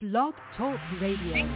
Blog Talk Radio.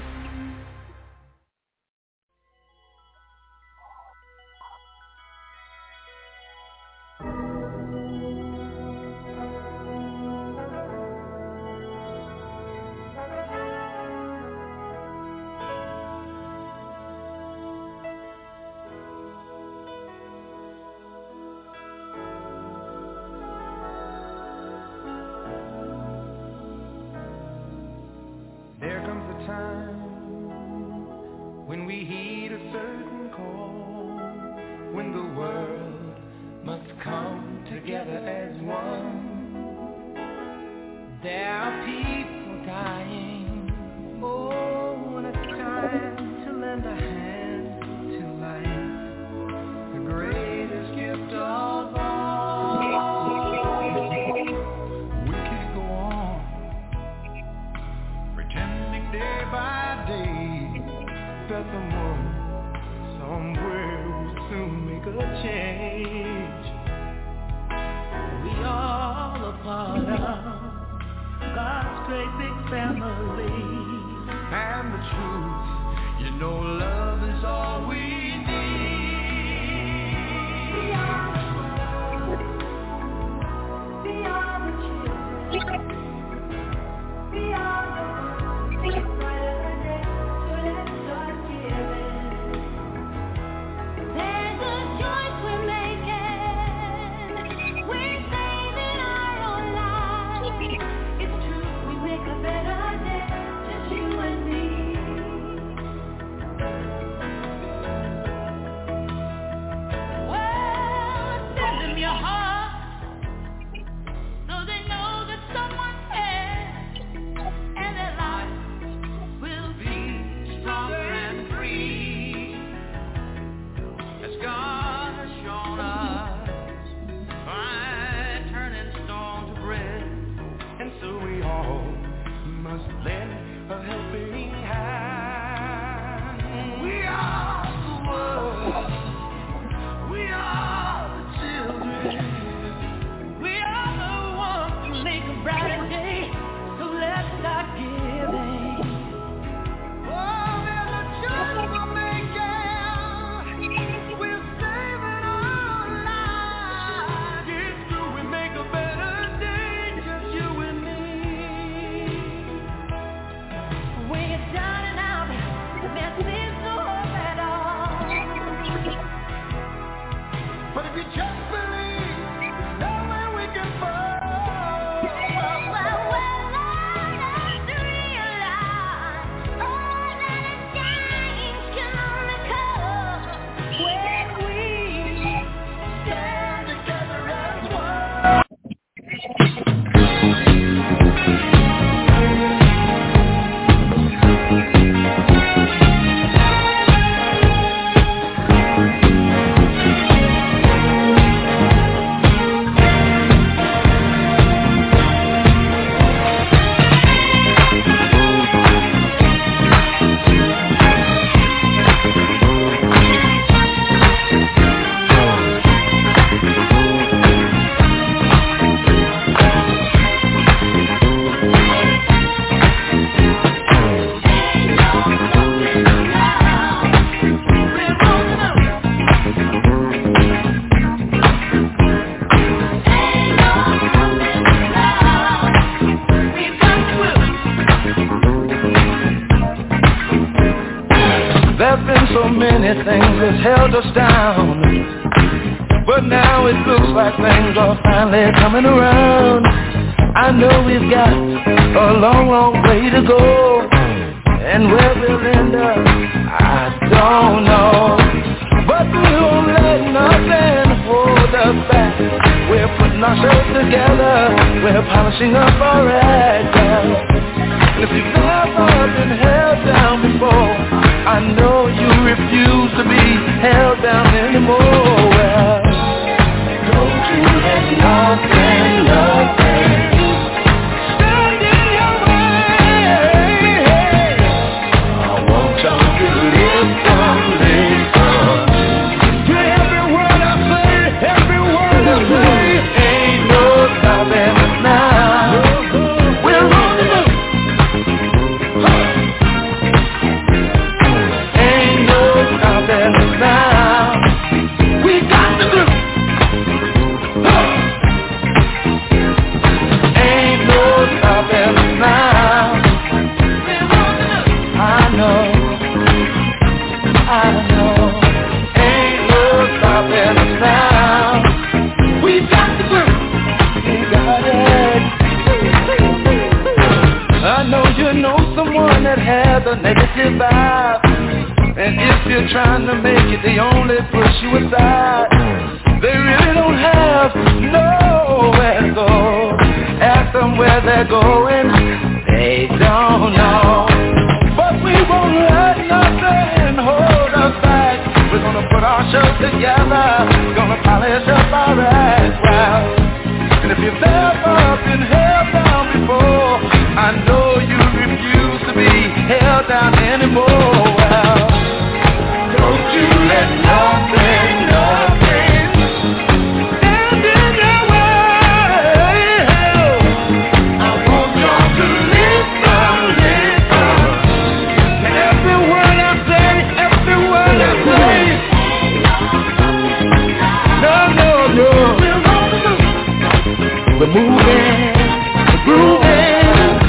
Coming around, I know we've got a long, long way to go, and where we'll end up, I don't know, but we won't let nothing hold us back. We're putting ourselves together, we're polishing up our act, and if you've never been held down before, I know you refuse to be held down anymore. Well, there's nothing, stand in your way. I want y'all to live from to every word I say, every word I say. Ain't no stopping us now. We're on the move. you know someone that has a negative vibe, and if you're trying to make it, they only push you aside. They really don't have nowhere to go. Ask them where they're going, they don't know. But we won't let nothing hold us back. We're gonna put our show together, gonna polish up our act well. And if you've ever been held down before, I know you refuse to be held down anymore. Well, don't you let nothing stand in your way. I want y'all to listen. Every word I say, every word I say. No. We're moving, we're grooving.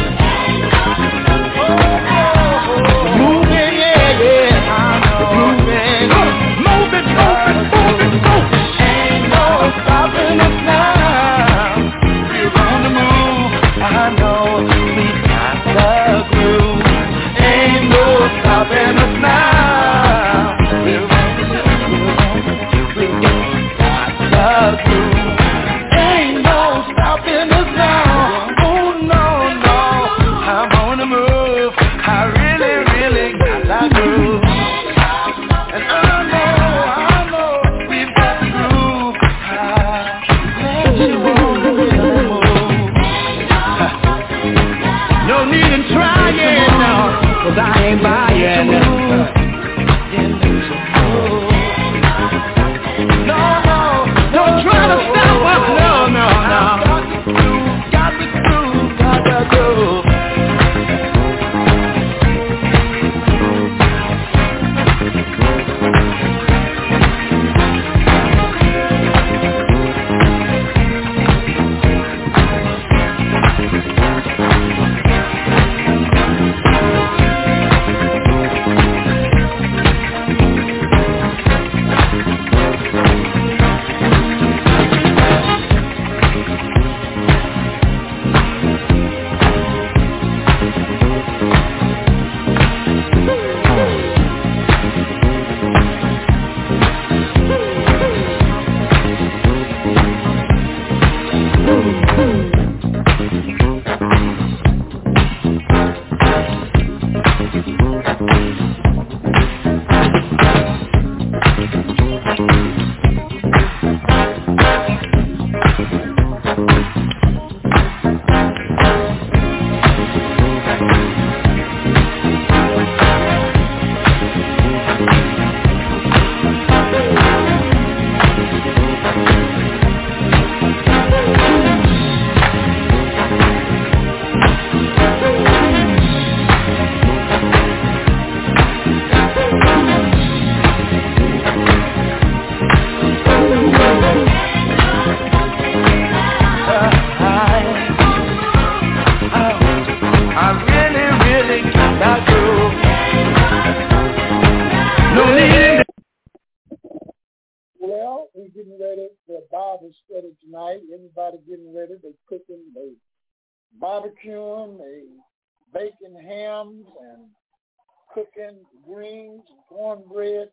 We're moving, yeah. We're grooving. Moving. Ain't no stopping us now. We're on the move. I know we got the groove. Ain't no stopping us now. We're on the move. We got the groove. I ain't buying. No, don't try to stop us. No. Got the groove. Everybody getting ready. They cooking, they barbecuing, they baking hams and cooking greens, cornbread.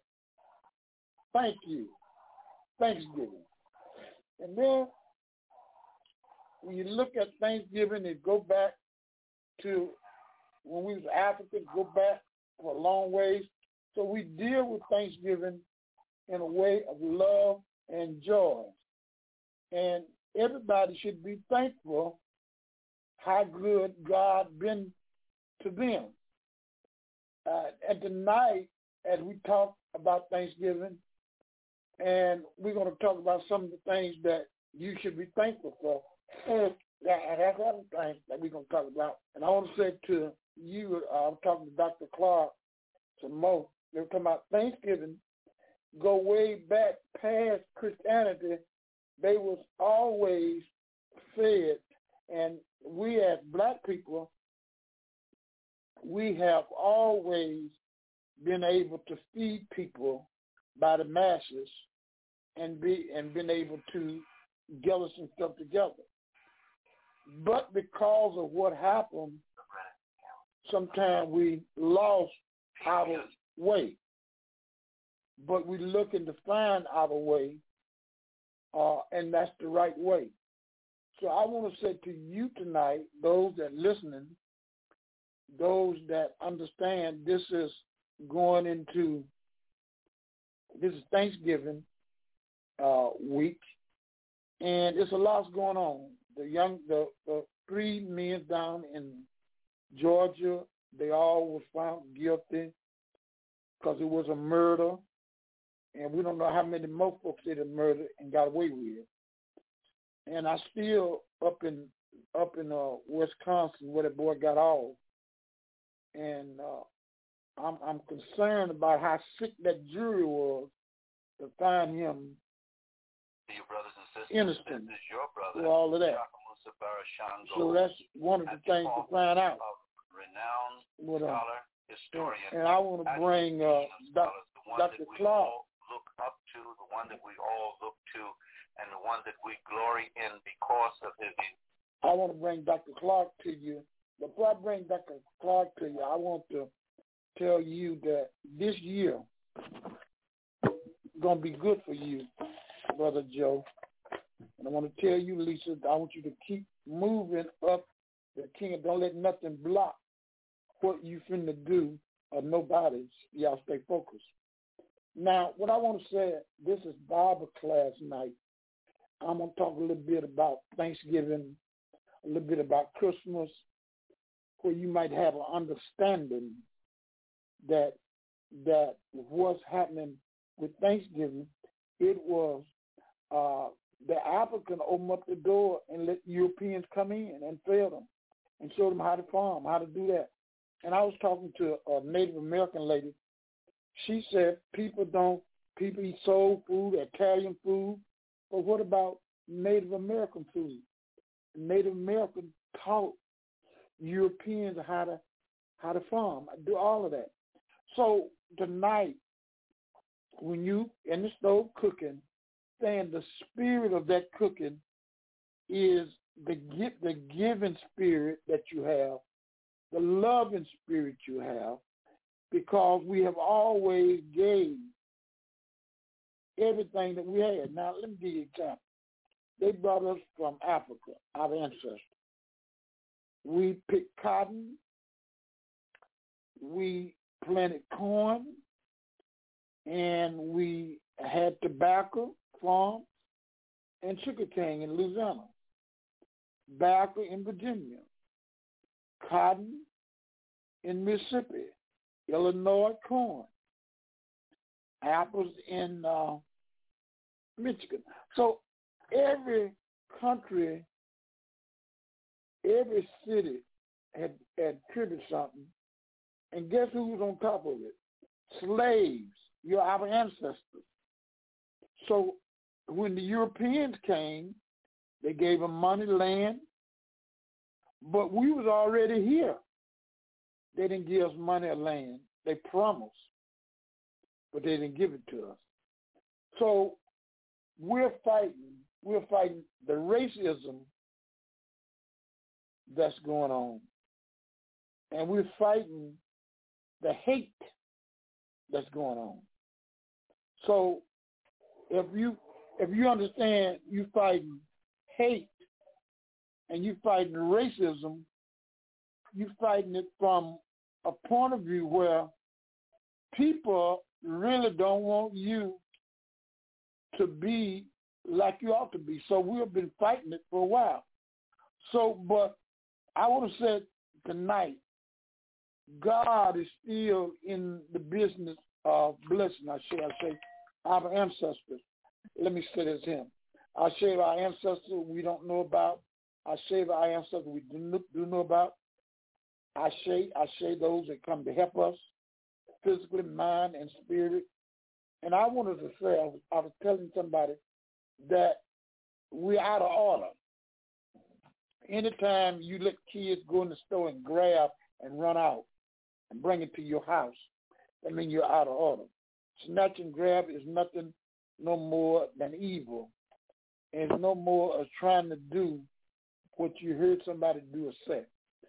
Thank you. Thanksgiving. And then when you look at Thanksgiving, it go back to when we was African, go back for a long ways. So we deal with Thanksgiving in a way of love and joy. And everybody should be thankful how good God been to them. And tonight, as we talk about Thanksgiving, and we're going to talk about some of the things that you should be thankful for. And that's other things that we're going to talk about. And I want to say to you, I'm talking to Dr. Clark some more. They were talking about Thanksgiving go way back past Christianity. They was always fed, and we as black people, we have always been able to feed people by the masses and been able to gather some stuff together. But because of what happened sometimes we lost our way, but we looking to find our way, and that's the right way. So I want to say to you tonight, those that listening, those that understand this is Thanksgiving week, and it's a lot going on. The three men down in Georgia, they all was found guilty because it was a murder, and we don't know how many more folks did a murder and got away with it. And I still up in Wisconsin where the boy got off, and I'm concerned about how sick that jury was to find him your brothers and sisters, innocent this is your brother, with all of that. So that's one of the things to find out. Renowned with, scholar, historian, and I want to bring Dr. Clark. Look up to, the one that we all look to, and the one that we glory in because of his. I want to bring Dr. Clark to you. Before I bring Dr. Clark to you, I want to tell you that this year is going to be good for you, Brother Joe. And I want to tell you, Lisa, I want you to keep moving up the kingdom. Don't let nothing block what you finna do or nobody's. Y'all stay focused. Now, what I want to say, this is Bible class night. I'm going to talk a little bit about Thanksgiving, a little bit about Christmas, where you might have an understanding that what's happening with Thanksgiving, it was the African opened up the door and let Europeans come in and fed them and showed them how to farm, how to do that. And I was talking to a Native American lady. She said people eat soul food, Italian food, but what about Native American food? Native American taught Europeans how to farm, do all of that. So tonight, when you in the stove cooking, saying the spirit of that cooking is the giving spirit that you have, the loving spirit you have, because we have always gave everything that we had. Now, let me give you an example. They brought us from Africa, our ancestors. We picked cotton, we planted corn, and we had tobacco farm and sugarcane in Louisiana, tobacco in Virginia, cotton in Mississippi, Illinois corn, apples in Michigan. So every country, every city had contributed something, and guess who was on top of it? Slaves. You're our ancestors. So when the Europeans came, they gave them money, land, but we was already here. They didn't give us money or land. They promised, but they didn't give it to us. So we're fighting the racism that's going on, and we're fighting the hate that's going on. So if you understand, you fighting hate and you fighting racism, you fighting it from a point of view where people really don't want you to be like you ought to be. So we've been fighting it for a while. So, but I want to say tonight, God is still in the business of blessing. I say our ancestors. Let me say this him. I say our ancestors we don't know about. I say our ancestors we do know about. I say those that come to help us physically, mind, and spirit. And I wanted to say, I was telling somebody that we're out of order. Anytime you let kids go in the store and grab and run out and bring it to your house, that means you're out of order. Snatch and grab is nothing no more than evil. And it's no more of trying to do what you heard somebody do or say.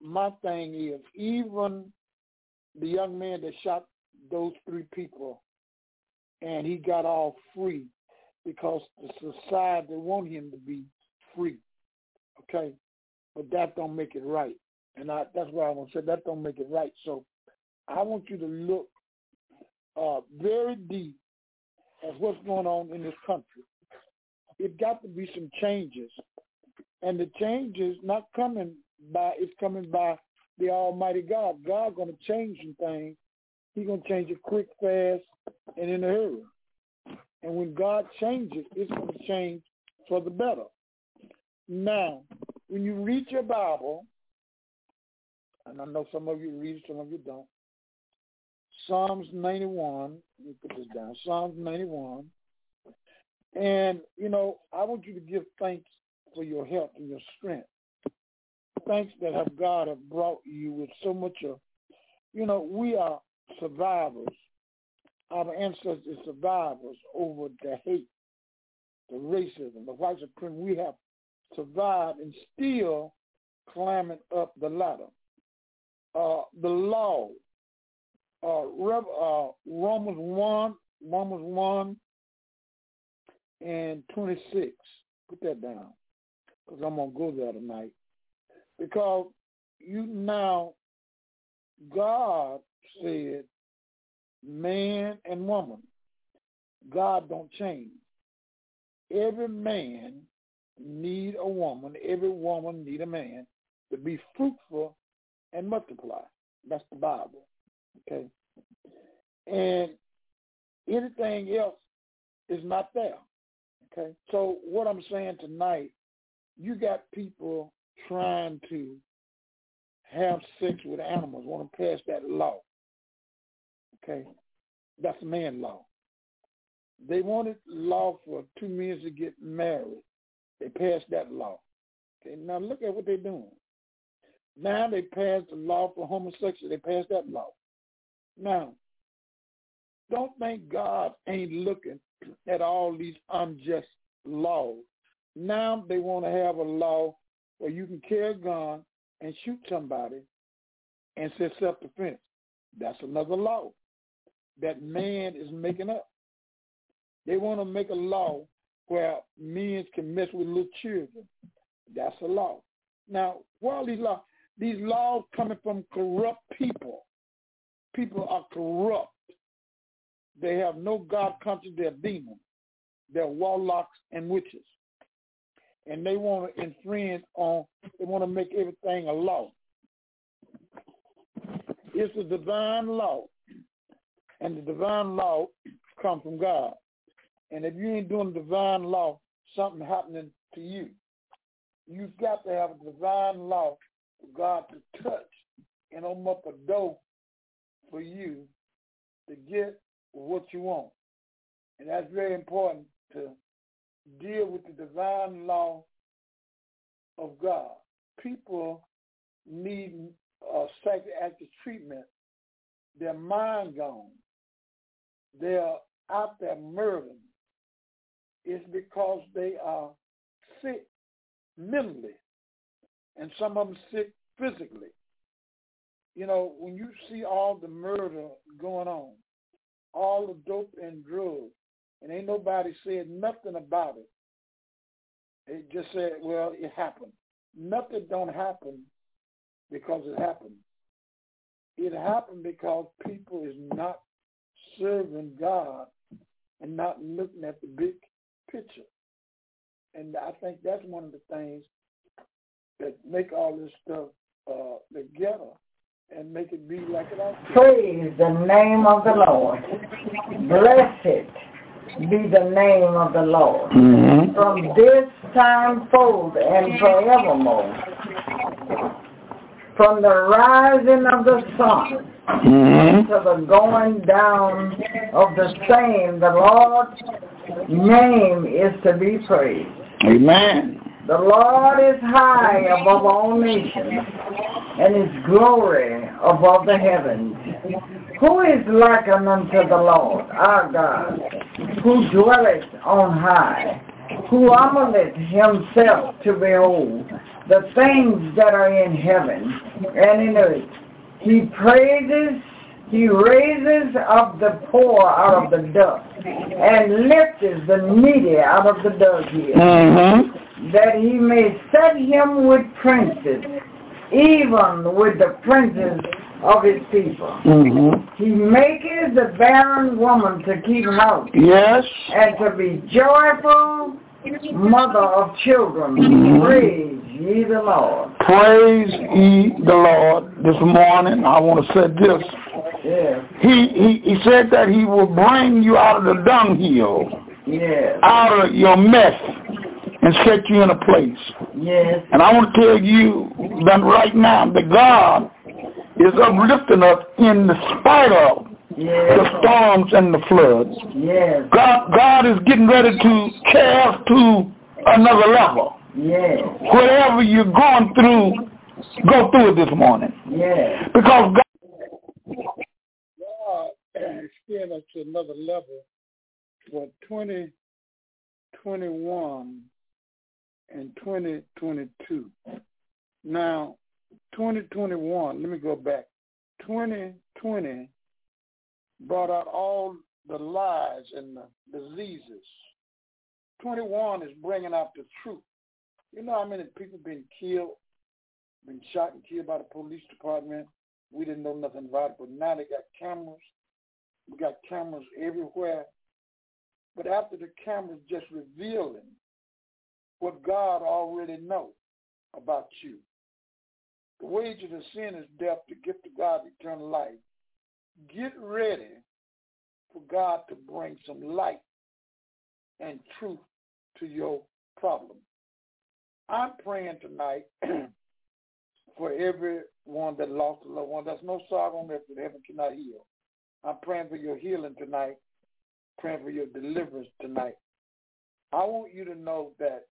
my thing is, even the young man that shot those 3 people, and he got off free because the society want him to be free, okay? But that don't make it right. And that's why I want to say that don't make it right. So I want you to look very deep at what's going on in this country. It got to be some changes. And the changes not coming by, it's coming by the Almighty God. God's going to change some things. He's going to change it quick, fast, and in a hurry. And when God changes, it's going to change for the better. Now, when you read your Bible, and I know some of you read it, some of you don't, Psalms 91, let me put this down, Psalms 91, and, you know, I want you to give thanks for your health and your strength. Thanks that God have brought you with so much of, you know, we are survivors. Our ancestors survivors over the hate, the racism, the white supremacy. We have survived and still climbing up the ladder. The law, Romans 1 and 26. Put that down, because I'm going to go there tonight. Because God said man and woman. God don't change. Every man need a woman. Every woman need a man to be fruitful and multiply. That's the Bible. Okay? And anything else is not there. Okay? So what I'm saying tonight, you got people trying to have sex with animals, want to pass that law. Okay? That's a man law. They wanted law for 2 men to get married. They passed that law. Okay? Now look at what they're doing. Now they passed the law for homosexuals. They passed that law. Now, don't think God ain't looking at all these unjust laws. Now they want to have a law where you can carry a gun and shoot somebody and say self-defense. That's another law that man is making up. They want to make a law where men can mess with little children. That's a law. Now, what are these laws? These laws coming from corrupt people. People are corrupt. They have no God conscience. They're demons. They're warlocks and witches. And they want to infringe on, they want to make everything a law. It's a divine law. And the divine law comes from God. And if you ain't doing the divine law, something happening to you. You've got to have a divine law for God to touch and open up a door for you to get what you want. And that's very important, to deal with the divine law of God. People need psychiatric treatment. Their mind gone. They're out there murdering. It's because they are sick mentally, and some of them sick physically. You know, when you see all the murder going on, all the dope and drugs, and ain't nobody said nothing about it. They just said, well, it happened. Nothing don't happen because it happened. It happened because people is not serving God and not looking at the big picture. And I think that's one of the things that make all this stuff together and make it be like it ought to. Praise the name of the Lord. Blessed be the name of the Lord. Mm-hmm. From this time forth and forevermore. From the rising of the sun to the going down of the same, the Lord's name is to be praised. Amen. The Lord is high above all nations, and his glory above the heavens. Who is like unto the Lord, our God, who dwelleth on high, who humbleth himself to behold the things that are in heaven and in earth. He raises up the poor out of the dust and lifts the needy out of the dunghill, that he may set him with princes, even with the princes of his people. He maketh the barren woman to keep house, and to be joyful mother of children. Praise ye the Lord. Praise ye the Lord. This morning I want to say this. He said that he will bring you out of the dunghill, out of your mess, and set you in a place. And I want to tell you that right now that God is uplifting us in the spite of the storms and the floods. God is getting ready to carry us to another level. Whatever you're going through, go through it this morning. Because God is getting us to another level for 2021 and 2022. Now, 2021, let me go back. 2020 brought out all the lies and the diseases. 21 is bringing out the truth. You know how many people been killed, been shot and killed by the police department? We didn't know nothing about it, but now they got cameras. We got cameras everywhere. But after the cameras just revealing what God already knows about you. The wages of sin is death, the gift of God, eternal life. Get ready for God to bring some light and truth to your problem. I'm praying tonight for everyone that lost a loved one. There's no sorrow on earth that heaven cannot heal. I'm praying for your healing tonight, praying for your deliverance tonight. I want you to know that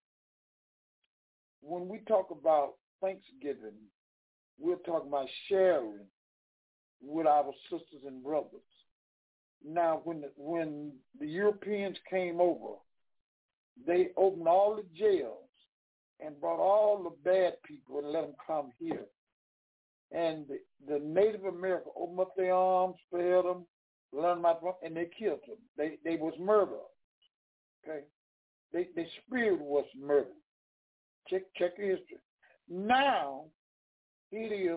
when we talk about Thanksgiving, we're talking about sharing with our sisters and brothers. Now, when the Europeans came over, they opened all the jails and brought all the bad people and let them come here. And the Native American opened up their arms, fed them, learned about them, and they killed them. They was murder. Okay, their spirit was murder. Check your history. Now it is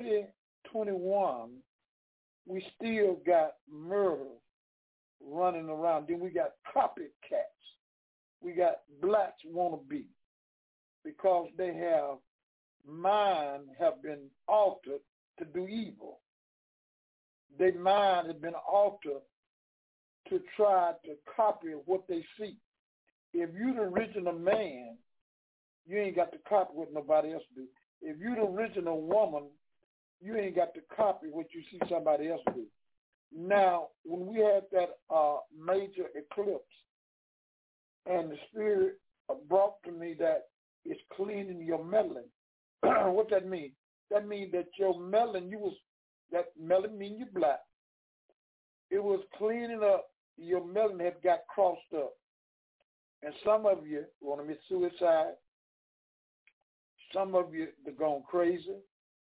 2021. We still got murder running around. Then we got copycats. We got blacks wannabe because they have mind have been altered to do evil. Their mind has been altered to try to copy what they see. If you're the original man, you ain't got to copy what nobody else do. If you're the original woman, you ain't got to copy what you see somebody else do. Now, when we had that major eclipse, and the Spirit brought to me that it's cleaning your melanin. What that mean? That means that your melanin, that melanin means you're black. It was cleaning up, your melanin had got crossed up. And some of you want to commit suicide. Some of you are going crazy.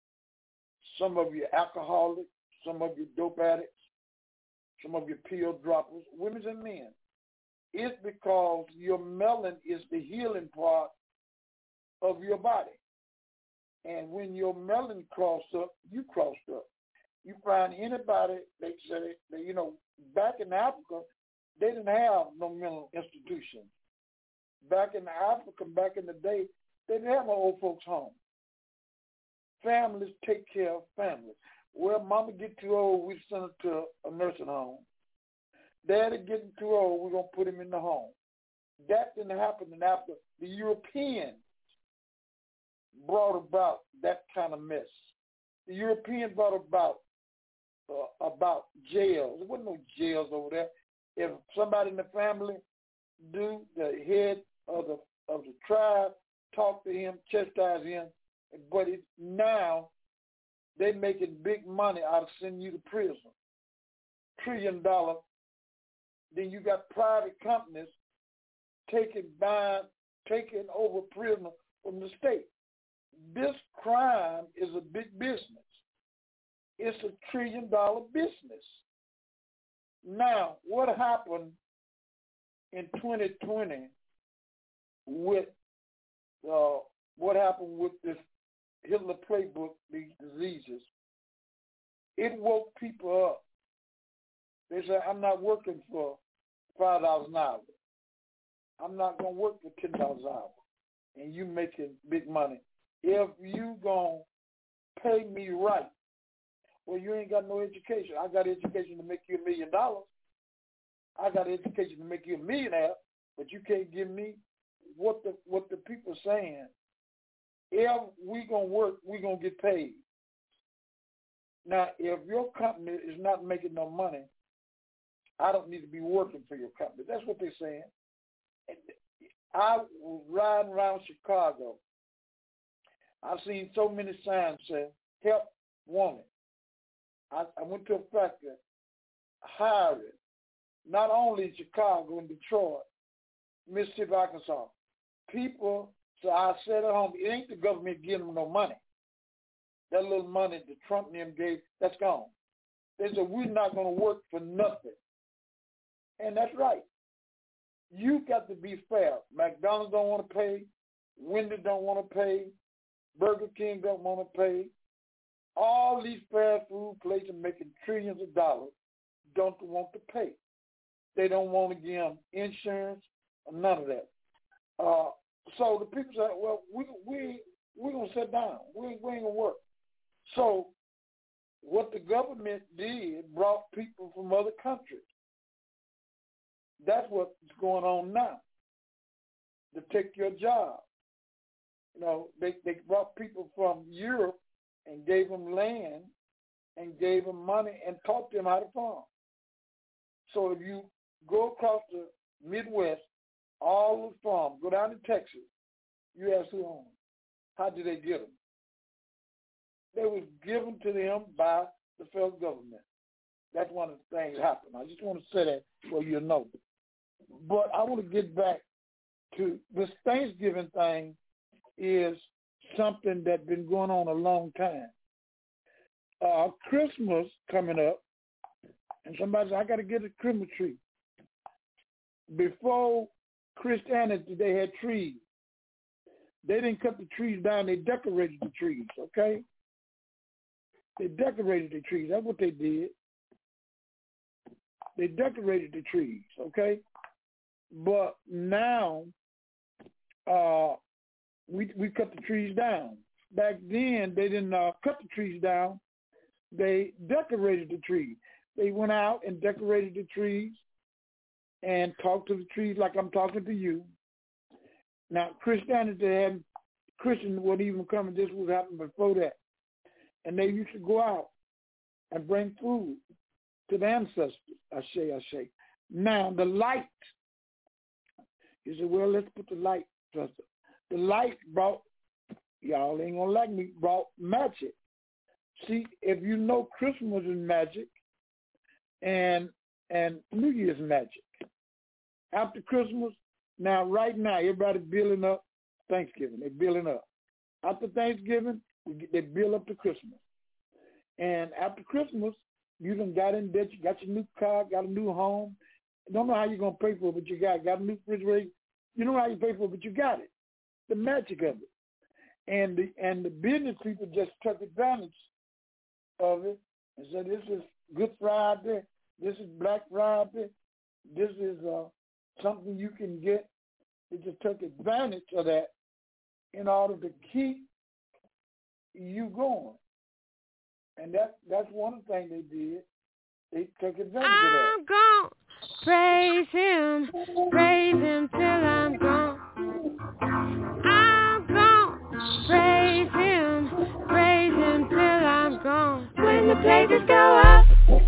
Some of you alcoholics. Some of you dope addicts. Some of you pill droppers, women and men. It's because your melanin is the healing part of your body. And when your melanin crossed up, you crossed up. You find anybody, they say, back in Africa, they didn't have no mental institutions. Back in Africa, back in the day, they didn't have no old folks' home. Families take care of families. Well, mama get too old, we send her to a nursing home. Daddy getting too old, we're going to put him in the home. That didn't happen in Africa. The Europeans brought about that kind of mess. The Europeans brought about jails. There wasn't no jails over there. If somebody in the family the head of the tribe, talk to him, chastise him, but now they're making big money out of sending you to prison. $1 trillion. Then you got private companies taking over prisoners from the state. this crime is a big business. It's $1 trillion business. Now, what happened in 2020 with what happened with this Hitler playbook, these diseases? It woke people up. They said, I'm not working for $5 an hour. I'm not going to work for $10 an hour. And you making big money. If you going to pay me right, well, you ain't got no education. I got education to make you $1 million. I got education to make you a millionaire, but you can't give me what the people are saying. If we going to work, we going to get paid. Now, if your company is not making no money, I don't need to be working for your company. That's what they're saying. I was riding around Chicago. I've seen so many signs saying, help woman. I went to a factory, hiring, not only in Chicago and Detroit, Mississippi, Arkansas. People, so I said at home, it ain't the government giving them no money. That little money that Trump and them gave, that's gone. They said, we're not going to work for nothing. And that's right. You got to be fair. McDonald's don't want to pay. Wendy's don't want to pay. Burger King don't want to pay. All these fast food places making trillions of dollars don't want to pay. They don't want to give them insurance or none of that. So the people say, well, we're going to sit down. We ain't going to work. So what the government did brought people from other countries. That's what's going on now, to take your job. You know, they brought people from Europe and gave them land and gave them money and taught them how to farm. So if you go across the Midwest, all the farms, go down to Texas, you ask who owns them. How did they get them? They was given to them by the federal government. That's one of the things that happened. I just want to say that so you know. But I want to get back to this Thanksgiving thing is something that's been going on a long time. Christmas coming up, and somebody said, I got to get a Christmas tree. Before Christianity, they had trees. They didn't cut the trees down. They decorated the trees, okay? They decorated the trees. That's what they did. They decorated the trees, okay? But now we cut the trees down. Back then, they didn't cut the trees down. They decorated the trees. They went out and decorated the trees and talked to the trees like I'm talking to you. Now, Christianity Christians weren't even coming. This was happening before that. And they used to go out and bring food to the ancestors. I say. Now, the light. You say, well, let's put the light. The light brought, y'all ain't going to like me, brought magic. See, if you know Christmas is magic and New Year's magic. After Christmas, now, right now, everybody building up Thanksgiving. They're building up. After Thanksgiving, they build up to Christmas. And after Christmas, you done got in debt, you got your new car, got a new home. Don't know how you're going to pay for it, but you got a new refrigerator. You know how you pay for it, but you got it. The magic of it. And the business people just took advantage of it and said, this is Good Friday, this is Black Friday, this is something you can get. They just took advantage of that in order to keep you going. And that's one thing they did. They took advantage of that. I'm gonna praise him till I'm gone. I'm gonna praise him till I'm gone. When the praises go up,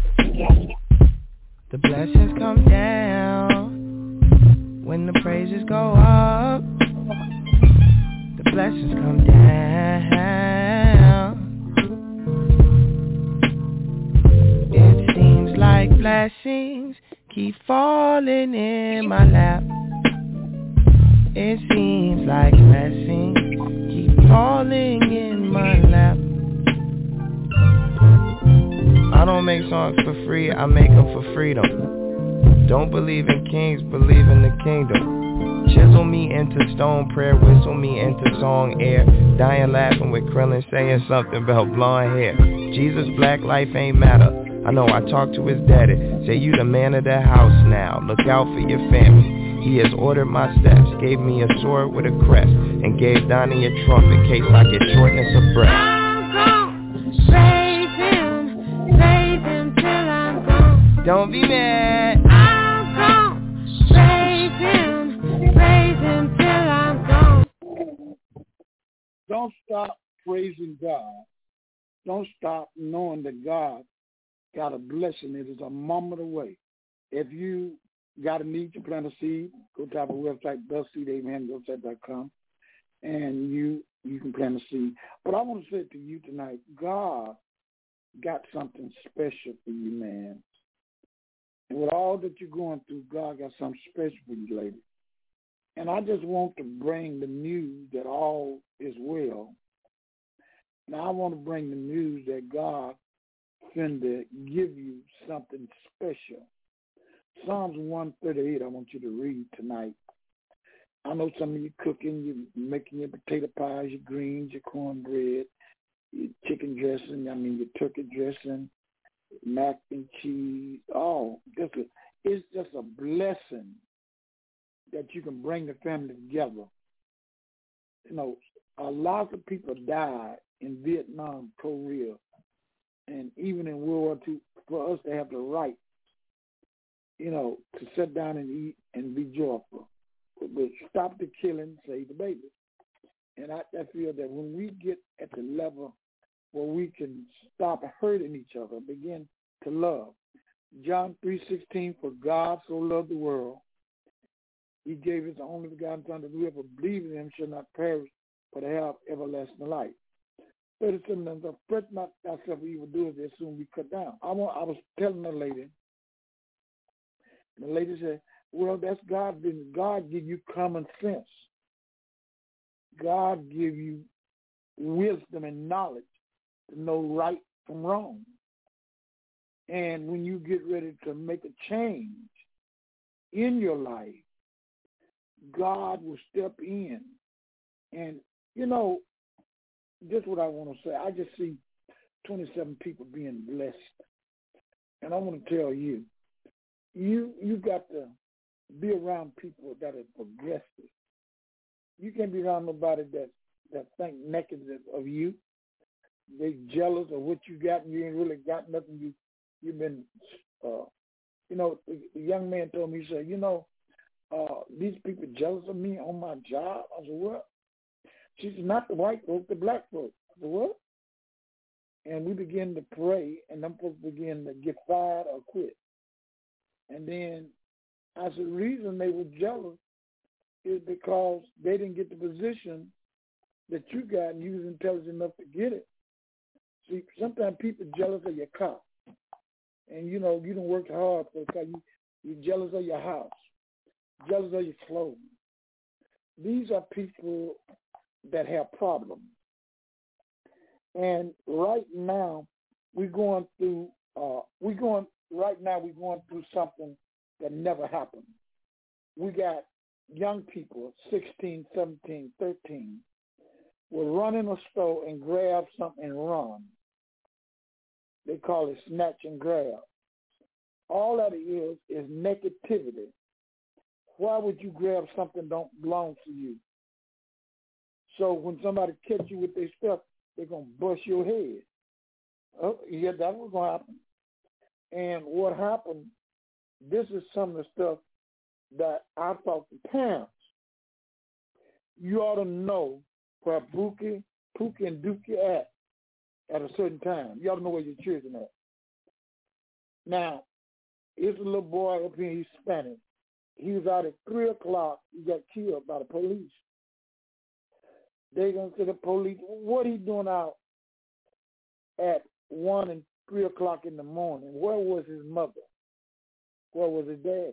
the blessings come down. When the praises go up, the blessings come down. It seems like blessings keep falling in my lap. It seems like blessings keep falling in my lap. I don't make songs for free, I make them for freedom. Don't believe in kings, believe in the kingdom. Chisel me into stone, prayer whistle me into song air. Dying laughing with Krillin saying something about blonde hair. Jesus, black life ain't matter. I know I talked to his daddy. Say you the man of the house now. Look out for your family. He has ordered my steps. Gave me a sword with a crest. And gave Donnie a trump in case I get shortness of breath. I'm gone. Praise him till I'm gone. Don't be mad. I'm gone. Praise him till I'm gone. Don't stop praising God. Don't stop knowing that God got a blessing. It is a moment away. If you got a need to plant a seed, go to our website, theseedamen.com, and you can plant a seed. But I want to say to you tonight, God got something special for you, man. And with all that you're going through, God got something special for you, lady. And I just want to bring the news that all is well. Now I want to bring the news that God finna give you something special. Psalms 138, I want you to read tonight. I know some of you cooking, you're making your potato pies, your greens, your cornbread, your chicken dressing, your turkey dressing, mac and cheese. Oh, it's just a blessing that you can bring the family together. You know, a lot of people died in Vietnam, Korea, and even in World War II, for us to have the right, to sit down and eat and be joyful. But stop the killing, save the babies. And I feel that when we get at the level where we can stop hurting each other, begin to love. John 3:16, for God so loved the world, he gave his only begotten Son, that whoever believes in him shall not perish, but have everlasting life. 37, fret not thyself evildoers, as soon we cut down. I was telling the lady, said, well, that's God. God give you common sense. God give you wisdom and knowledge to know right from wrong. And when you get ready to make a change in your life, God will step in. And, just what I want to say. I just see 27 people being blessed. And I want to tell you, you got to be around people that are progressive. You can't be around nobody that think negative of you. They jealous of what you got, and you ain't really got nothing. You've been, the young man told me, he said, these people jealous of me on my job. I said, what? She said, not the white folk, the black folk. I said, what? And we began to pray, and them folks began to get fired or quit. And then I said, the reason they were jealous is because they didn't get the position that you got, and you was intelligent enough to get it. See, sometimes people are jealous of your car. And, you done worked hard for the car. You're jealous of your house, jealous of your clothes. These are people that have problems. And right now, we're going through something that never happened. We got young people, 16, 17, 13, will run in a store and grab something and run. They call it snatch and grab. All that is negativity. Why would you grab something that don't belong to you? So when somebody catch you with their stuff, they're going to bust your head. Oh, yeah, that was going to happen. And what happened, this is some of the stuff that I talk to parents. You ought to know where Pookie and Dookie at a certain time. You ought to know where your children at. Now, here's a little boy up here, he's Spanish. He was out at 3 o'clock. He got killed by the police. They're going to say the police, what he doing out at 1 and 3 o'clock in the morning? Where was his mother? Where was his daddy?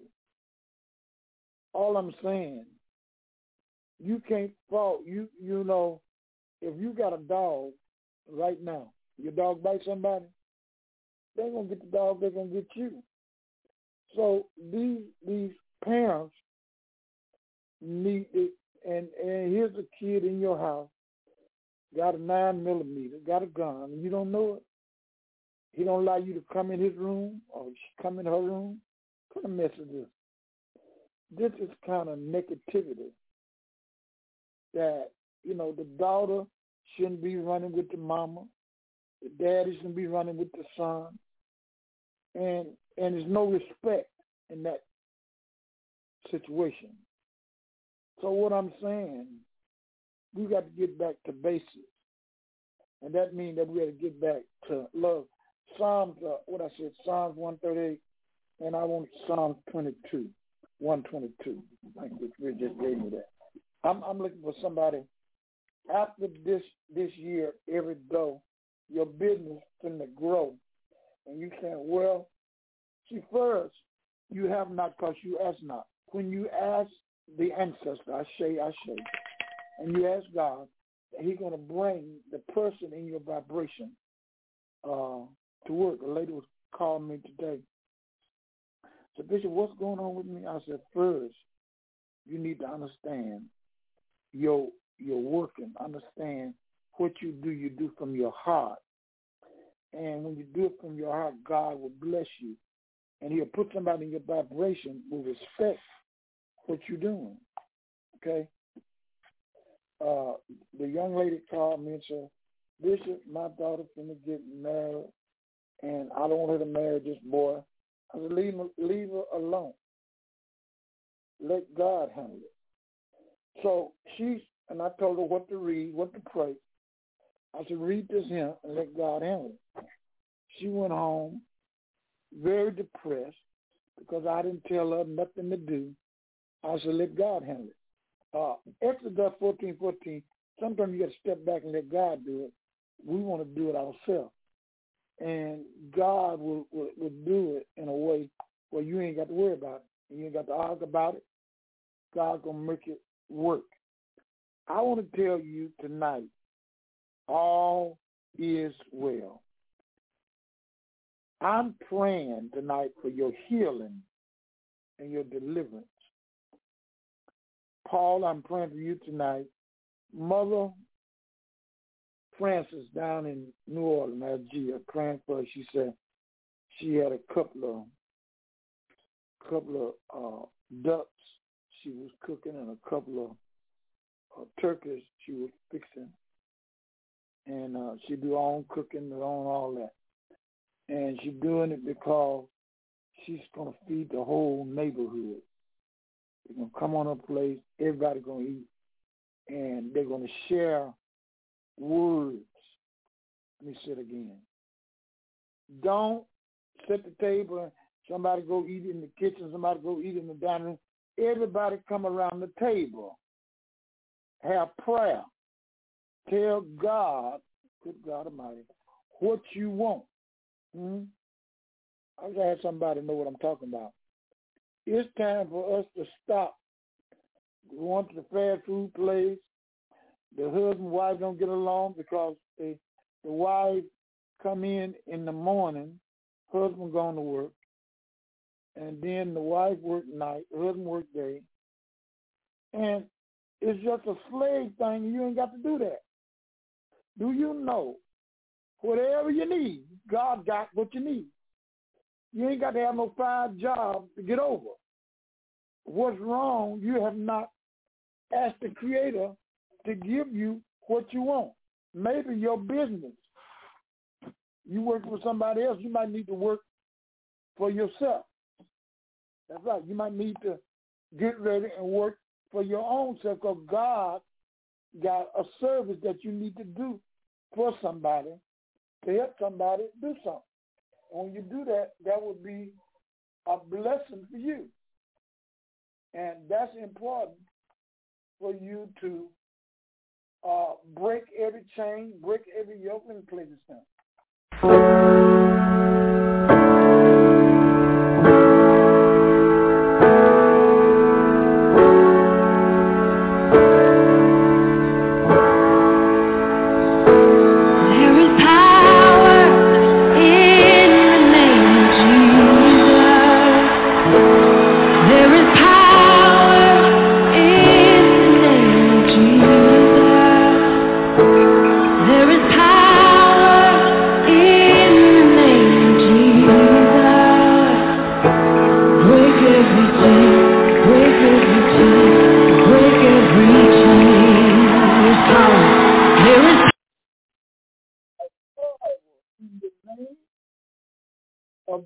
All I'm saying, you can't fault, if you got a dog right now, your dog bites somebody, they ain't going to get the dog, they're going to get you. So these parents need it, and here's a kid in your house, got a 9mm, got a gun, and you don't know it. He don't allow you to come in his room or come in her room. What kind of mess is this? This is kind of negativity that, the daughter shouldn't be running with the mama. The daddy shouldn't be running with the son. And there's no respect in that situation. So what I'm saying, we got to get back to basics. And that means that we got to get back to love. Psalms 138, and I want Psalms 22, 122. I think Rich just gave me that. I'm looking for somebody after this year, every go, your business going to grow. And you saying, well, see, first, you have not because you ask not. When you ask the ancestor, I say, and you ask God, he's going to bring the person in your vibration to work. A lady was calling me today. Said, Bishop, what's going on with me? I said, first, you need to understand your working. Understand what you do from your heart. And when you do it from your heart, God will bless you. And he'll put somebody in your vibration who will respect what you're doing. Okay? The young lady called me and said, Bishop, my daughter finna get married, and I don't want her to marry this boy. I said, leave her alone. Let God handle it. So and I told her what to read, what to pray. I said, read this hymn and let God handle it. She went home very depressed because I didn't tell her nothing to do. I said, let God handle it. Exodus 14:14, sometimes you got to step back and let God do it. We want to do it ourselves. And God will do it in a way where you ain't got to worry about it. You ain't got to argue about it. God's going to make it work. I want to tell you tonight, all is well. I'm praying tonight for your healing and your deliverance. Paul, I'm praying for you tonight. Mother Francis down in New Orleans, Nigeria, praying for her. She said she had a couple of ducks she was cooking and a couple of turkeys she was fixing. And she do her own cooking, her own all that. And she's doing it because she's going to feed the whole neighborhood. They're going to come on her place, everybody going to eat, and they're going to share words. Let me say it again. Don't set the table and somebody go eat in the kitchen, somebody go eat in the dining room. Everybody come around the table. Have prayer. Tell God, good God Almighty, what you want. I just had somebody know what I'm talking about. It's time for us to stop going to the fast food place. The husband and wife don't get along because the wife come in the morning, husband going to work, and then the wife work night, the husband work day. And it's just a slave thing, and you ain't got to do that. Do you know, whatever you need, God got what you need. You ain't got to have no 5 jobs to get over. What's wrong, you have not asked the Creator to give you what you want. Maybe your business. You work for somebody else, you might need to work for yourself. That's right. You might need to get ready and work for your own self because God got a service that you need to do for somebody to help somebody do something. And when you do that, that would be a blessing for you. And that's important for you to break every chain, break every yoke, and play this thing.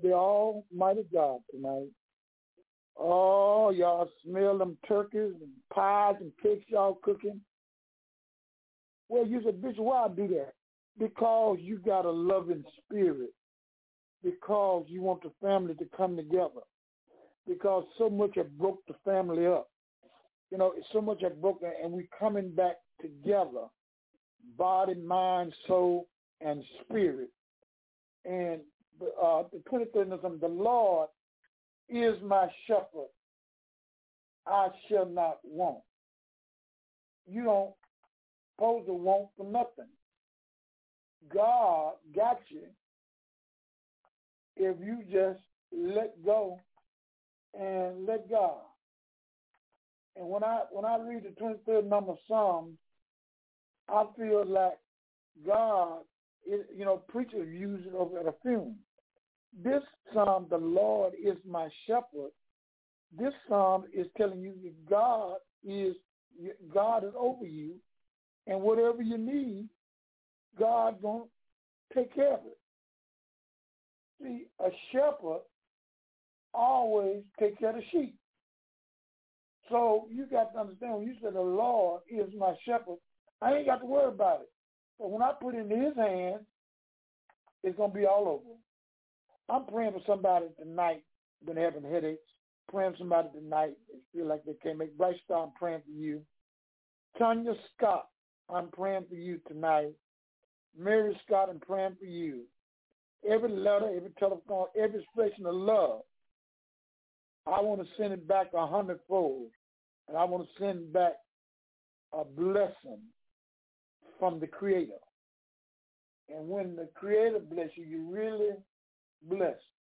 the Almighty God tonight. Oh, y'all smell them turkeys and pies and cakes y'all cooking. Well, you said, Bishop, why I do that? Because you got a loving spirit. Because you want the family to come together. Because so much have broke the family up. You know, so much have broken, and we coming back together, body, mind, soul, and spirit. And the 23rd of the Lord is my shepherd. I shall not want. You don't supposed to want for nothing. God got you if you just let go and let God. And when I read the 23rd number of Psalms, I feel like God, preachers use it over at a funeral. This psalm, the Lord is my shepherd. This psalm is telling you that God is over you, and whatever you need, God gonna take care of it. See, a shepherd always takes care of the sheep. So you got to understand, when you say the Lord is my shepherd, I ain't got to worry about it. But when I put it in his hands, it's going to be all over. I'm praying for somebody tonight been having headaches. Praying for somebody tonight that feel like they can't make. Bright Star, I'm praying for you. Tanya Scott, I'm praying for you tonight. Mary Scott, I'm praying for you. Every letter, every telephone, every expression of love, I want to send it back 100-fold. And I want to send back a blessing from the Creator. And when the Creator bless you, you really blessed.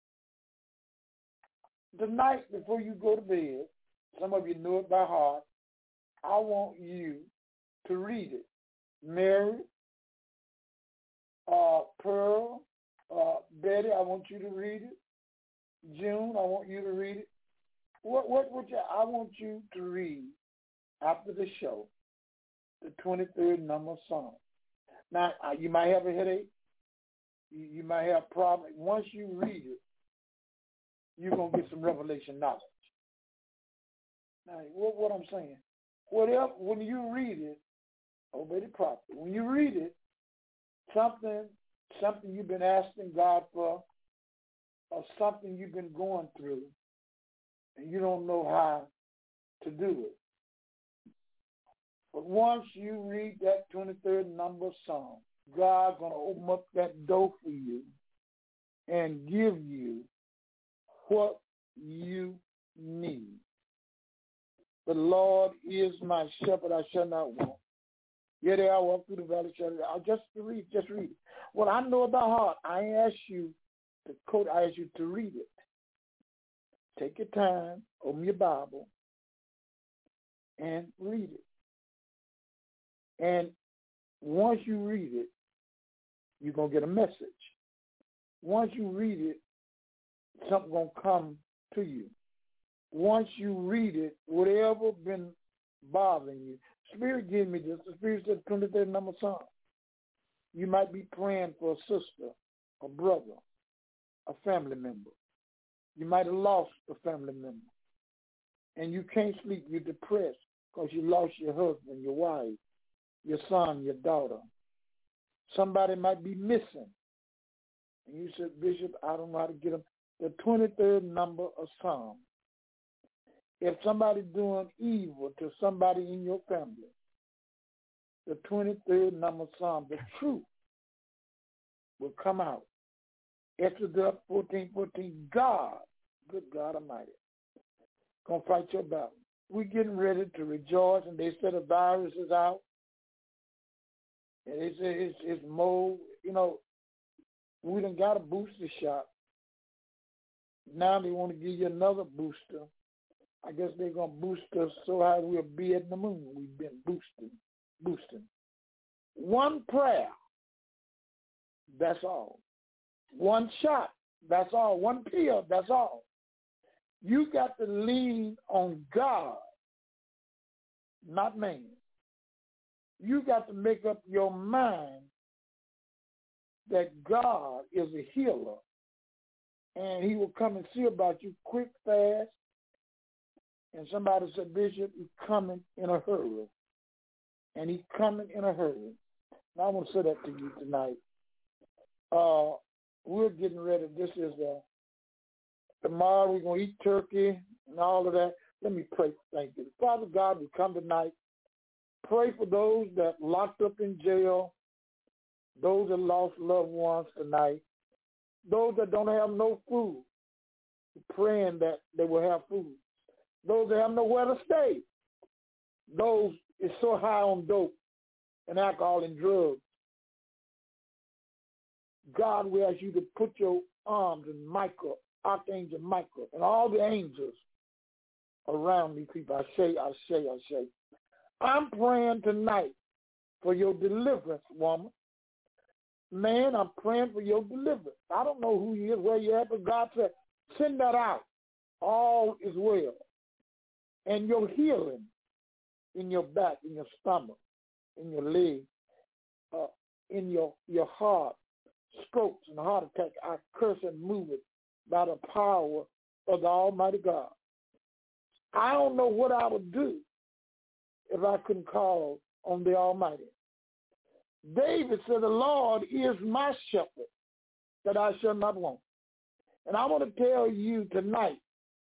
Tonight, before you go to bed, some of you know it by heart, I want you to read it. Mary, Pearl, Betty, I want you to read it. June, I want you to read it. I want you to read after the show the 23rd number of Psalm. Now, you might have a headache. You might have problems. Once you read it, you're going to get some revelation knowledge. Now, what I'm saying, when you read it, obey the prophet. When you read it, something you've been asking God for, or something you've been going through, and you don't know how to do it. But once you read that 23rd number Psalm, God's going to open up that door for you and give you what you need. The Lord is my shepherd, I shall not want. Yet I walk through the valley of shadow. I'll just read it. Well, I know about heart. I ain't asked you to quote, I asked you to read it. Take your time, open your Bible, and read it. And once you read it, you're going to get a message. Once you read it, something's going to come to you. Once you read it, whatever been bothering you, Spirit gave me this. The Spirit said, 23rd number Psalm. You might be praying for a sister, a brother, a family member. You might have lost a family member. And you can't sleep. You're depressed because you lost your husband, your wife, your son, your daughter. Somebody might be missing. And you said, Bishop, I don't know how to get them. The 23rd number of Psalm. If somebody's doing evil to somebody in your family, the 23rd number of Psalm, the truth will come out. Exodus 14:14, God, good God Almighty, gonna fight your battle. We're getting ready to rejoice, and they said the virus is out. And they say it's more, we done got a booster shot. Now they want to give you another booster. I guess they're going to boost us so high we'll be at the moon. We've been boosting. One prayer, that's all. One shot, that's all. One pill, that's all. You got to lean on God, not man. You got to make up your mind that God is a healer and he will come and see about you quick, fast. And somebody said, Bishop, he's coming in a hurry. And he's coming in a hurry. Now I want to say that to you tonight. We're getting ready. This is tomorrow we're going to eat turkey and all of that. Let me pray. Thank you. Father God, we come tonight. Pray for those that locked up in jail, those that lost loved ones tonight, those that don't have no food, praying that they will have food, those that have nowhere to stay, those is so high on dope and alcohol and drugs. God, we ask you to put your arms and Michael, Archangel Michael, and all the angels around these people. I say. I'm praying tonight for your deliverance, woman. Man, I'm praying for your deliverance. I don't know who you is, where you at, but God said, send that out. All is well. And your healing in your back, in your stomach, in your leg, in your heart, strokes and heart attack, I curse and move it by the power of the Almighty God. I don't know what I would do if I couldn't call on the Almighty. David said, the Lord is my shepherd, that I shall not want. And I want to tell you tonight,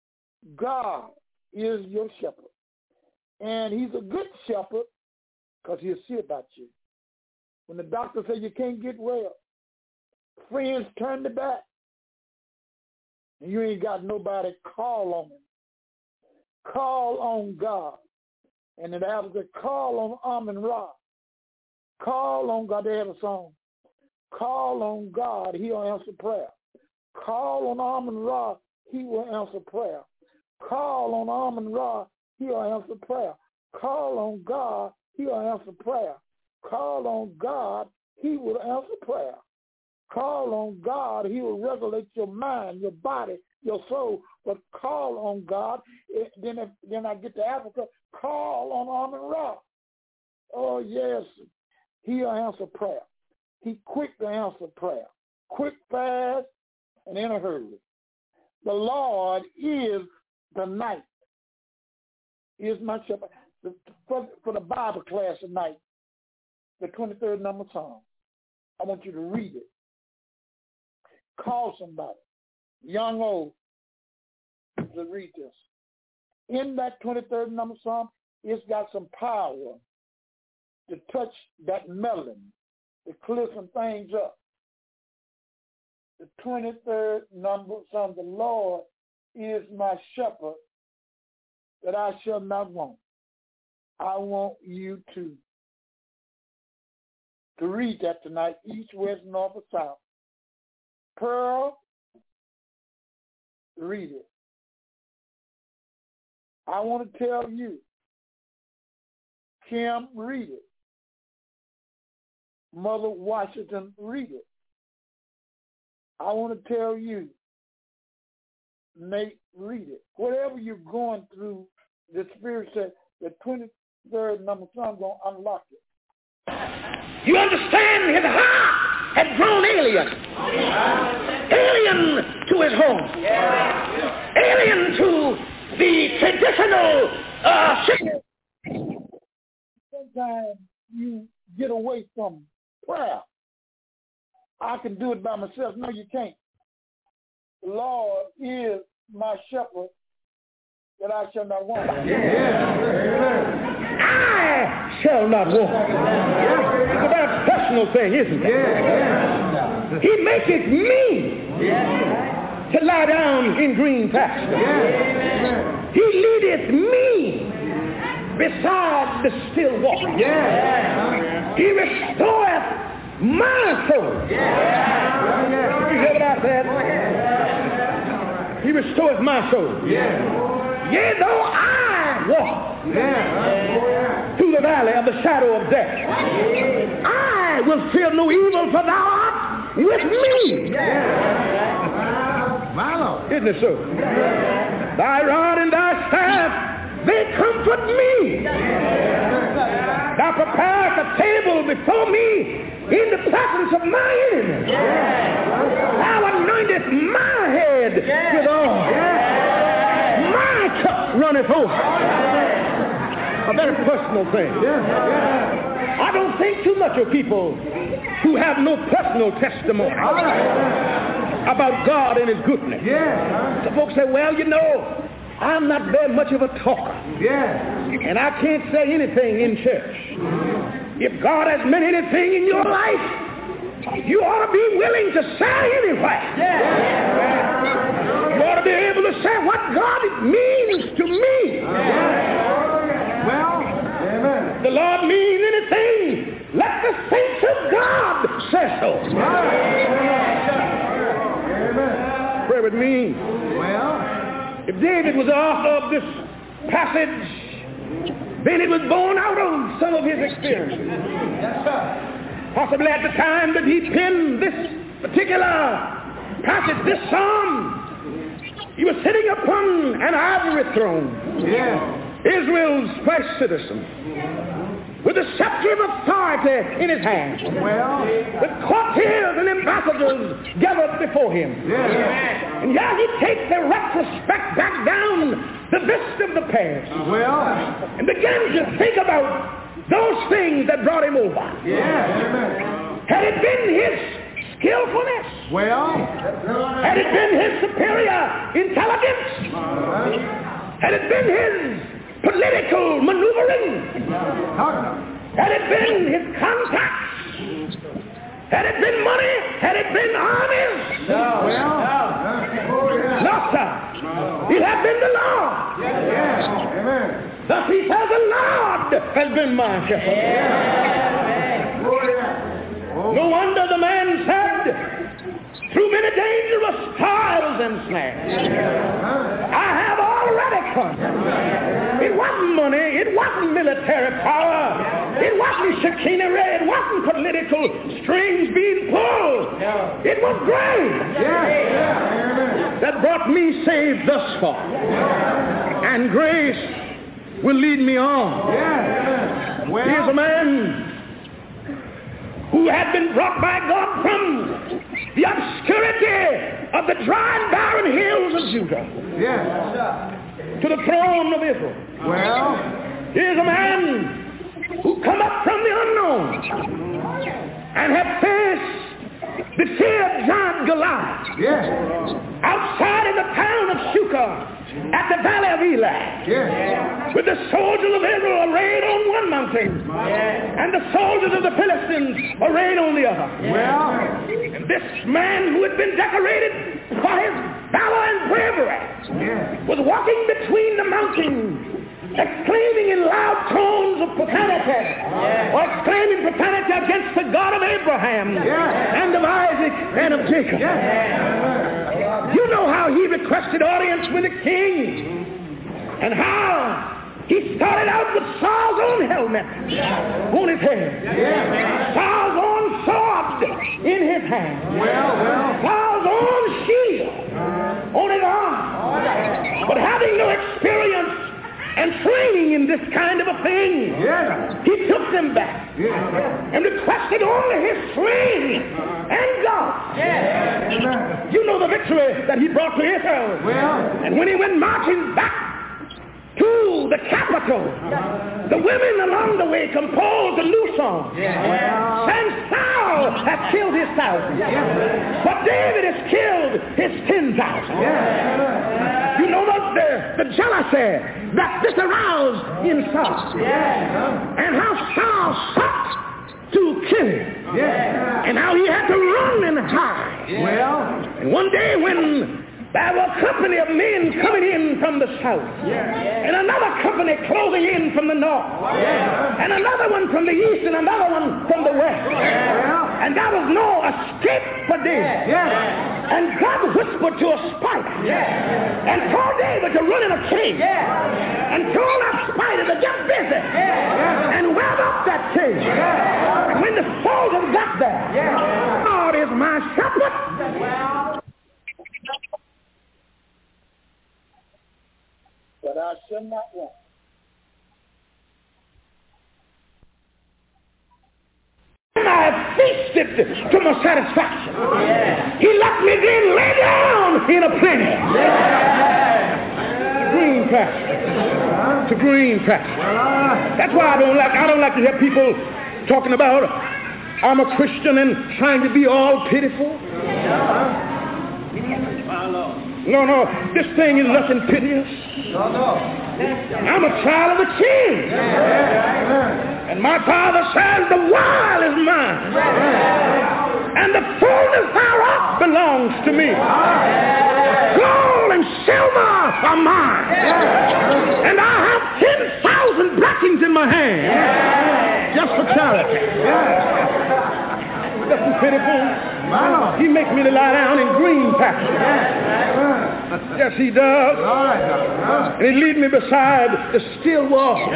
God is your shepherd. And he's a good shepherd because he'll see about you. When the doctor says you can't get well, friends turn their back, and you ain't got nobody, call on him. Call on God. And then after call on Amun-Ra. Call on God. They have a song. Call on God, he'll answer prayer. Call on Amun-Ra, he will answer prayer. Call on Amun-Ra, he'll answer prayer. Call on God, he'll answer prayer. Call on God, he will answer prayer. Call on God, he will regulate your mind, your body, your soul. But call on God, then I get to Africa, call on Amun-Ra. Oh, yes, he'll answer prayer. He quick to answer prayer. Quick, fast, and in a hurry. The Lord is the night. Is my shepherd. For the Bible class tonight, the 23rd number song, I want you to read it. Call somebody, young, old, to read this. In that 23rd number song, it's got some power to touch that melon, to clear some things up. The 23rd number song, the Lord is my shepherd, that I shall not want. I want you to read that tonight, east, west, north, or south. Pearl, read it. I want to tell you, Kim, read it. Mother Washington, read it. I want to tell you, Nate, read it. Whatever you're going through, the Spirit said, the 23rd number song going to unlock it. You understand, his heart had grown alien. Alien to his home. Alien to the traditional Sometimes you get away from prayer. I can do it by myself. No, you can't. The Lord is my shepherd, that I shall not want. I shall not want. It's a very personal thing, isn't it? He maketh me to lie down in green pastures. He leadeth me beside the still water. He restoreth my soul. You hear what I said? He restoreth my soul. Yea, though I walk through the valley of the shadow of death, I will fear no evil, for thou art with me. My Lord. Isn't it so? Thy rod and thy staff, they comfort me. Thou preparest a table before me in the presence of my enemies. Thou anointest anointeth my head with oil. My cup runneth over. A very personal thing. I don't think too much of people who have no personal testimony about God and his goodness. The folks say, well, you know, I'm not very much of a talker. And I can't say anything in church. If God has meant anything in your life, you ought to be willing to say anyway. You ought to be able to say what God means to me. Well, the Lord means anything. Let the saints of God say so. Pray with me. If David was the author of this passage, then it was born out of some of his experiences. Possibly at the time that he penned this particular passage, this psalm, he was sitting upon an ivory throne, Israel's first citizen, with a scepter of authority in his hand, with courtiers and ambassadors gathered before him. And yeah, he takes the retrospect back down the vista of the past and begins to think about those things that brought him over. Had it been his skillfulness? Had it been his superior intelligence? Had it been his political maneuvering? Had it been his contacts? Had it been money? Had it been armies? No, sir. It had been the Lord. Thus he says, the Lord has been my shepherd. No wonder the man said, through many dangerous toils and snares, I have already come. It wasn't money, it wasn't military power, it wasn't chicanery, it wasn't political strings being pulled. It was grace that brought me saved thus far. And grace will lead me on. Here's a man who had been brought by God from the obscurity of the dry and barren hills of Judah to the throne of Israel. Here's a man who come up from the unknown and have faced the feared giant Goliath outside in the town of Shukah at the valley of Elah, with the soldiers of Israel arrayed on one mountain and the soldiers of the Philistines arrayed on the other. And this man who had been decorated for his valor and bravery was walking between the mountains, exclaiming in loud tones of profanity, or exclaiming profanity against the God of Abraham and of Isaac and of Jacob. You know how he requested audience with the king, and how he started out with Saul's own helmet on his head, Saul's own sword in his hand, Saul's own shield on his arm. But having no experience and training in this kind of a thing, he took them back and requested only his sling and God. You know the victory that he brought to Israel. And when he went marching back to the capital, the women along the way composed a new song, saying, Saul hath killed his 1,000, but David has killed his 10,000. You know the jealousy that this aroused in Saul, and how Saul sought to kill him, and how he had to run and hide. And one day when there were a company of men coming in from the south, and another company closing in from the north, and another one from the east, and another one from the west, and there was no escape for David. And God whispered to a spider and told David to run in a cave, and told that spider to get busy and web up that cave. And when the soldiers got there, God is my shepherd. But I shall not want. I have feasted it to my satisfaction. He let me then lay down in a plenty. The green pasture. The green pasture. That's why I don't like to hear people talking about I'm a Christian and trying to be all pitiful. No, this thing is nothing piteous. I'm a child of the King. And my Father says the world is mine. And the fullness thereof belongs to me. Gold and silver are mine. And I have 10,000 blessings in my hand. Just for charity. Nothing pitiful. He makes me to lie down in green pastures. Yes, he does. And he leads me beside the still waters.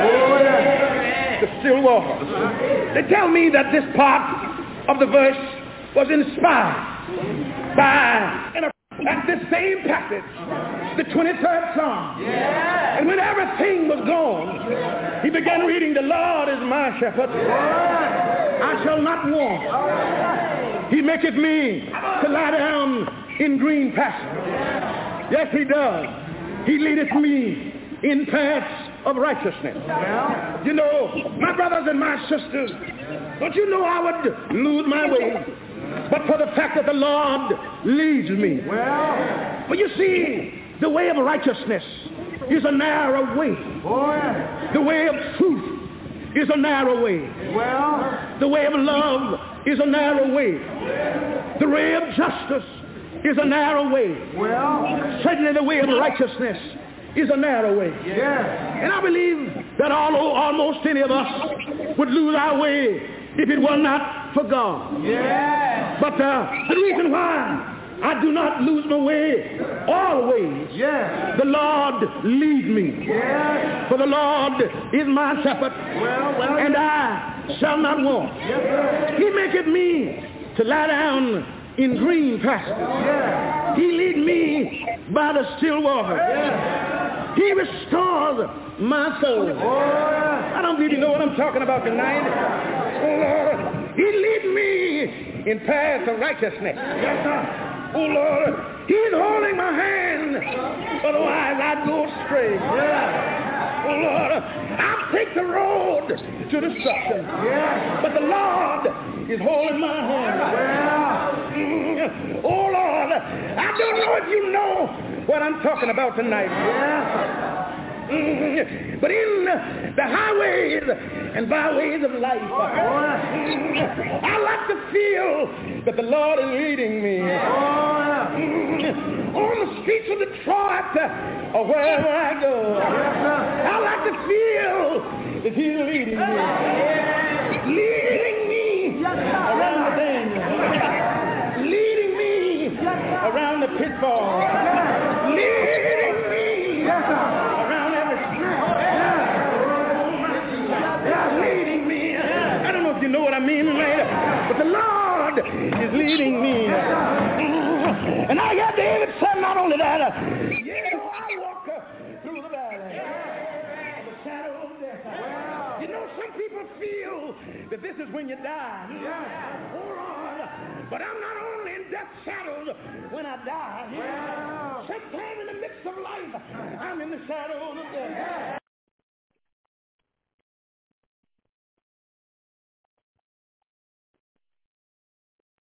The still waters. They tell me that this part of the verse was inspired by this same passage, the 23rd Psalm. And when everything was gone, he began reading, the Lord is my shepherd. I shall not want. He maketh me to lie down in green pastures. Yes, he does. He leadeth me in paths of righteousness. You know, my brothers and my sisters, don't you know I would lose my way, but for the fact that the Lord leads me. But you see, the way of righteousness is a narrow way. The way of truth is a narrow way. The way of love is a narrow way. The way of justice is a narrow way. Certainly the way of righteousness is a narrow way. And I believe that almost any of us would lose our way if it were not for God. But the reason why I do not lose my way always, the Lord leads me. For the Lord is my shepherd, and I shall not want. He maketh me to lie down in green pastures. He lead me by the still water. He restores my soul. I don't really know what I'm talking about tonight. Oh Lord, he lead me in paths of righteousness. Oh Lord, he's holding my hand, otherwise I'd go astray. Oh Lord, I'll take the road to destruction, but the Lord is holding my hand. Oh Lord, I don't know if you know what I'm talking about tonight. But in the highways and byways of life, I like to feel that the Lord is leading me. On the streets of Detroit or wherever I go, I like to feel that he's leading me. Leading me around the danger. Leading me around the pitfall. Leading me around every leading me. I don't know if you know what I mean tonight, but the Lord is leading me. And I got David said not only that, I walk through the valley of the shadow of death. You know, some people feel that this is when you die. Oh Lord, but I'm not only in death's shadows when I die. Sometime in the midst of life, I'm in the shadow of death.